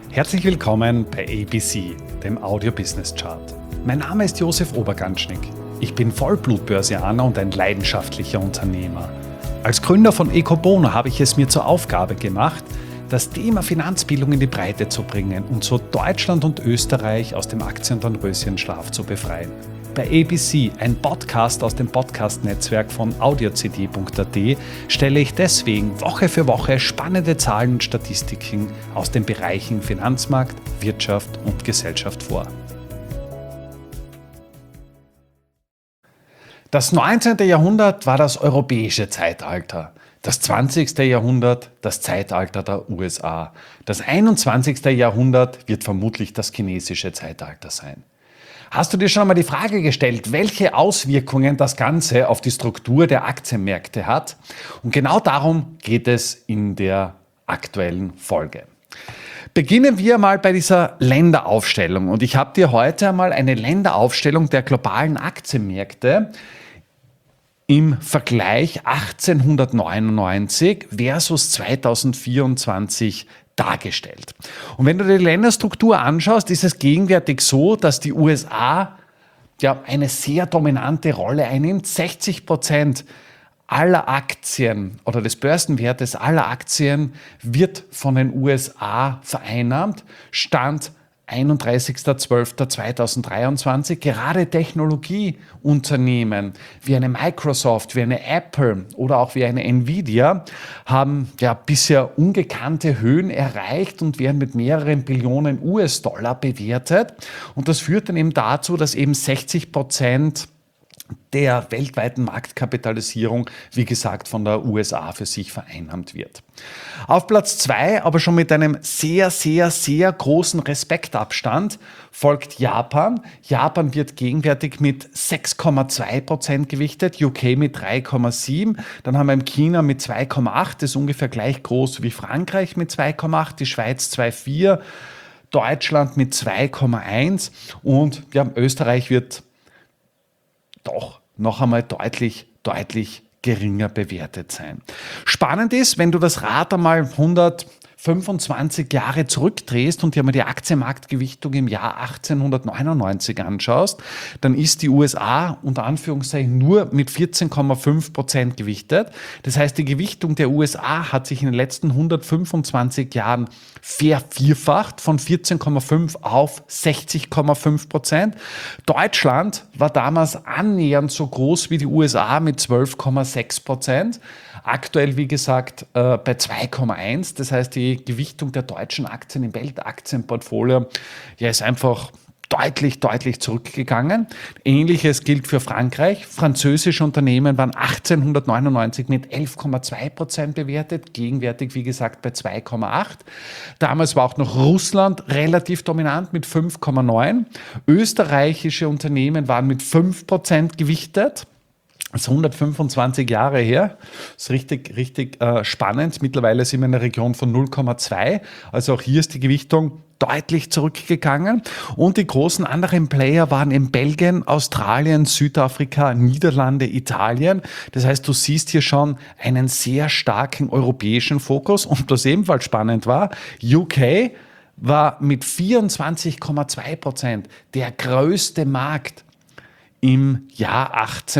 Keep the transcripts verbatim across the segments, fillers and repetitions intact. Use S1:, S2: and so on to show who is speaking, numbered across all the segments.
S1: Herzlich willkommen bei A B C, dem Audio Business Chart. Mein Name ist Josef Oberganschnick. Ich bin Vollblut-Börsianer und ein leidenschaftlicher Unternehmer. Als Gründer von Ecobono habe ich es mir zur Aufgabe gemacht, das Thema Finanzbildung in die Breite zu bringen und so Deutschland und Österreich aus dem Aktiendornröschenschlaf zu befreien. Bei A B C, ein Podcast aus dem Podcast-Netzwerk von audio c d punkt a t, stelle ich deswegen Woche für Woche spannende Zahlen und Statistiken aus den Bereichen Finanzmarkt, Wirtschaft und Gesellschaft vor. Das neunzehnte. Jahrhundert war das europäische Zeitalter. Das zwanzigste. Jahrhundert das Zeitalter der U S A. Das einundzwanzigste. Jahrhundert wird vermutlich das chinesische Zeitalter sein. Hast du dir schon einmal die Frage gestellt, welche Auswirkungen das Ganze auf die Struktur der Aktienmärkte hat? Und genau darum geht es in der aktuellen Folge. Beginnen wir mal bei dieser Länderaufstellung. Und ich habe dir heute einmal eine Länderaufstellung der globalen Aktienmärkte im Vergleich achtzehnhundertneunundneunzig versus zweitausendvierundzwanzig dargestellt. Und wenn du dir die Länderstruktur anschaust, ist es gegenwärtig so, dass die U S A ja eine sehr dominante Rolle einnimmt. sechzig Prozent aller Aktien oder des Börsenwertes aller Aktien wird von den U S A vereinnahmt. Stand einunddreißigster zwölfter zweitausenddreiundzwanzig. Gerade Technologieunternehmen wie eine Microsoft, wie eine Apple oder auch wie eine Nvidia haben ja bisher ungekannte Höhen erreicht und werden mit mehreren Billionen U S-Dollar bewertet. Und das führt dann eben dazu, dass eben sechzig Prozent der weltweiten Marktkapitalisierung, wie gesagt, von der U S A für sich vereinnahmt wird. Auf Platz zwei, aber schon mit einem sehr, sehr, sehr großen Respektabstand, folgt Japan. Japan wird gegenwärtig mit sechs Komma zwei Prozent gewichtet, U K mit drei Komma sieben. Dann haben wir in China mit zwei Komma acht, das ist ungefähr gleich groß wie Frankreich mit zwei Komma acht, die Schweiz zwei Komma vier, Deutschland mit zwei Komma eins und ja, Österreich wird doch noch einmal deutlich, deutlich geringer bewertet sein. Spannend ist, wenn du das Rad einmal hundertfünfundzwanzig Jahre zurückdrehst und dir mal die Aktienmarktgewichtung im Jahr achtzehnhundertneunundneunzig anschaust, dann ist die U S A unter Anführungszeichen nur mit vierzehn Komma fünf Prozent gewichtet. Das heißt, die Gewichtung der U S A hat sich in den letzten hundertfünfundzwanzig Jahren vervierfacht, von vierzehn Komma fünf auf sechzig Komma fünf Prozent. Deutschland war damals annähernd so groß wie die U S A mit zwölf Komma sechs Prozent. Aktuell, wie gesagt, äh, bei zwei Komma eins. Das heißt, die Gewichtung der deutschen Aktien im Weltaktienportfolio ja, ist einfach deutlich, deutlich zurückgegangen. Ähnliches gilt für Frankreich. Französische Unternehmen waren achtzehnhundertneunundneunzig mit elf Komma zwei Prozent bewertet, gegenwärtig, wie gesagt, bei zwei Komma acht. Damals war auch noch Russland relativ dominant mit fünf Komma neun. Österreichische Unternehmen waren mit fünf Prozent gewichtet. Das ist hundertfünfundzwanzig Jahre her. Das ist richtig, richtig äh, spannend. Mittlerweile sind wir in der Region von null Komma zwei. Also auch hier ist die Gewichtung deutlich zurückgegangen. Und die großen anderen Player waren in Belgien, Australien, Südafrika, Niederlande, Italien. Das heißt, du siehst hier schon einen sehr starken europäischen Fokus. Und was ebenfalls spannend war, U K war mit vierundzwanzig Komma zwei Prozent der größte Markt im Jahr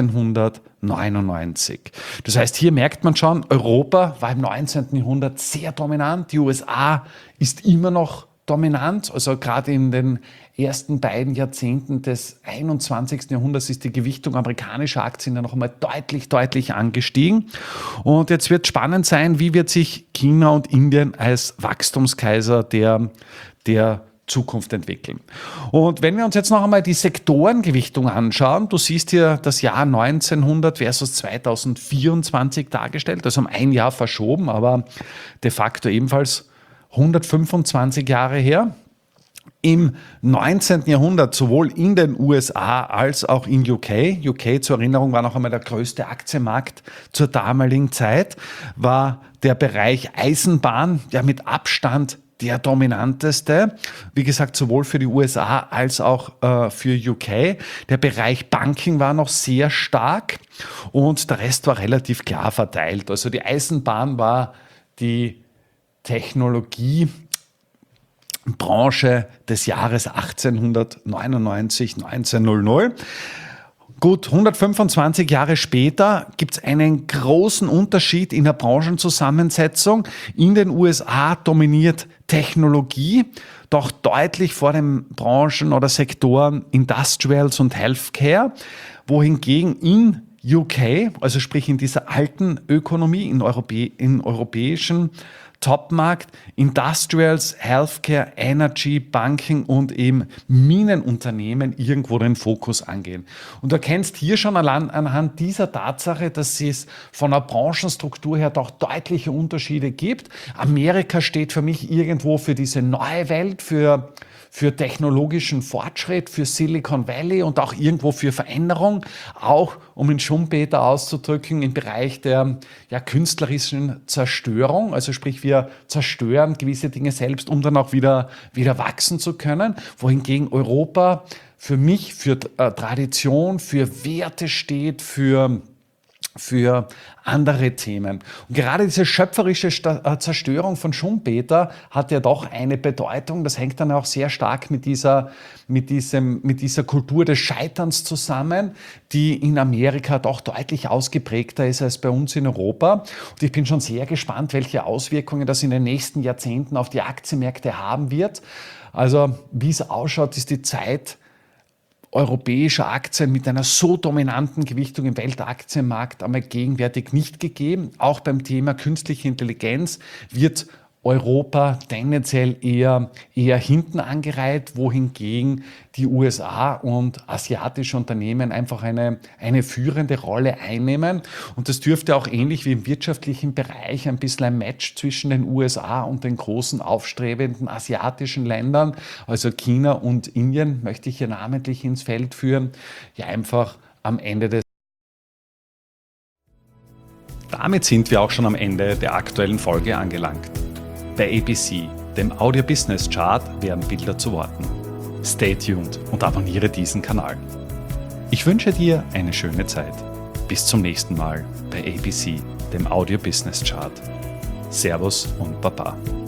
S1: achtzehnhundertneunundneunzig. Das heißt, hier merkt man schon, Europa war im neunzehnten. Jahrhundert sehr dominant. Die U S A ist immer noch dominant. Also gerade in den ersten beiden Jahrzehnten des einundzwanzigsten. Jahrhunderts ist die Gewichtung amerikanischer Aktien dann noch einmal deutlich, deutlich angestiegen. Und jetzt wird spannend sein, wie wird sich China und Indien als Wachstumskaiser der, der Zukunft entwickeln. Und wenn wir uns jetzt noch einmal die Sektorengewichtung anschauen, du siehst hier das Jahr neunzehnhundert versus zweitausendvierundzwanzig dargestellt, also um ein Jahr verschoben, aber de facto ebenfalls hundertfünfundzwanzig Jahre her. Im neunzehnten. Jahrhundert sowohl in den U S A als auch in U K, U K zur Erinnerung war noch einmal der größte Aktienmarkt zur damaligen Zeit, war der Bereich Eisenbahn ja mit Abstand der dominanteste, wie gesagt, sowohl für die U S A als auch äh, für U K. Der Bereich Banking war noch sehr stark und der Rest war relativ klar verteilt. Also die Eisenbahn war die Technologie Branche des Jahres achtzehnhundertneunundneunzig, neunzehnhundert. Gut, hundertfünfundzwanzig Jahre später gibt es einen großen Unterschied in der Branchenzusammensetzung. In den U S A dominiert Technologie, doch deutlich vor den Branchen oder Sektoren Industrials und Healthcare, wohingegen in U K, also sprich in dieser alten Ökonomie, in, Europä- in europäischen Topmarkt, Industrials, Healthcare, Energy, Banking und eben Minenunternehmen irgendwo den Fokus angehen. Und du erkennst hier schon allein anhand dieser Tatsache, dass es von der Branchenstruktur her doch deutliche Unterschiede gibt. Amerika steht für mich irgendwo für diese neue Welt, für für technologischen Fortschritt, für Silicon Valley und auch irgendwo für Veränderung, auch um in Schumpeter auszudrücken, im Bereich der ja, künstlerischen Zerstörung, also sprich wir zerstören gewisse Dinge selbst, um dann auch wieder, wieder wachsen zu können, wohingegen Europa für mich für äh, Tradition, für Werte steht, für für andere Themen. Und gerade diese schöpferische Zerstörung von Schumpeter hat ja doch eine Bedeutung. Das hängt dann auch sehr stark mit dieser, mit diesem, mit dieser Kultur des Scheiterns zusammen, die in Amerika doch deutlich ausgeprägter ist als bei uns in Europa. Und ich bin schon sehr gespannt, welche Auswirkungen das in den nächsten Jahrzehnten auf die Aktienmärkte haben wird. Also wie es ausschaut, ist die Zeit europäischer Aktien mit einer so dominanten Gewichtung im Weltaktienmarkt einmal gegenwärtig nicht gegeben. Auch beim Thema künstliche Intelligenz wird Europa tendenziell eher, eher hinten angereiht, wohingegen die U S A und asiatische Unternehmen einfach eine, eine führende Rolle einnehmen. Und das dürfte auch ähnlich wie im wirtschaftlichen Bereich ein bisschen ein Match zwischen den U S A und den großen aufstrebenden asiatischen Ländern, also China und Indien, möchte ich hier namentlich ins Feld führen, ja einfach am Ende des Damit sind wir auch schon am Ende der aktuellen Folge angelangt. Bei A B C, dem Audio Business Chart, werden Bilder zu Worten. Stay tuned und abonniere diesen Kanal. Ich wünsche dir eine schöne Zeit. Bis zum nächsten Mal bei A B C, dem Audio Business Chart. Servus und Baba.